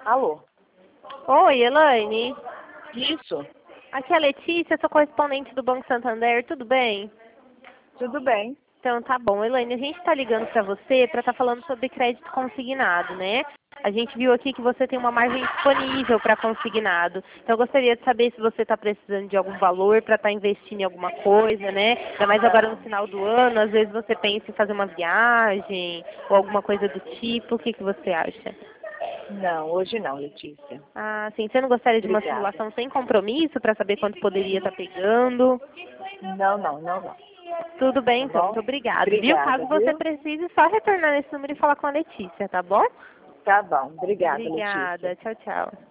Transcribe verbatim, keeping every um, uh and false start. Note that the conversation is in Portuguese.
Alô? Oi, Elaine. Isso. Aqui é a Letícia, sou correspondente do Banco Santander, tudo bem? Tudo bem? Então tá bom, Elaine, a gente está ligando para você para estar falando sobre crédito consignado, né? A gente viu aqui que você tem uma margem disponível para consignado. Então eu gostaria de saber se você está precisando de algum valor para estar investindo em alguma coisa, né? Ainda mais agora no final do ano, às vezes você pensa em fazer uma viagem ou alguma coisa do tipo. O que, que você acha? Não, hoje não, Letícia. Ah, sim. Você não gostaria de uma Obrigada. simulação sem compromisso para saber quanto poderia estar pegando? Não, não, não, não. Tudo bem, Tá então. bom? Muito obrigada, viu? Obrigada, Caso você viu? precise, só retornar nesse número e falar com a Letícia, tá bom? Tá bom. Obrigada, Letícia. Obrigada. Tchau, tchau.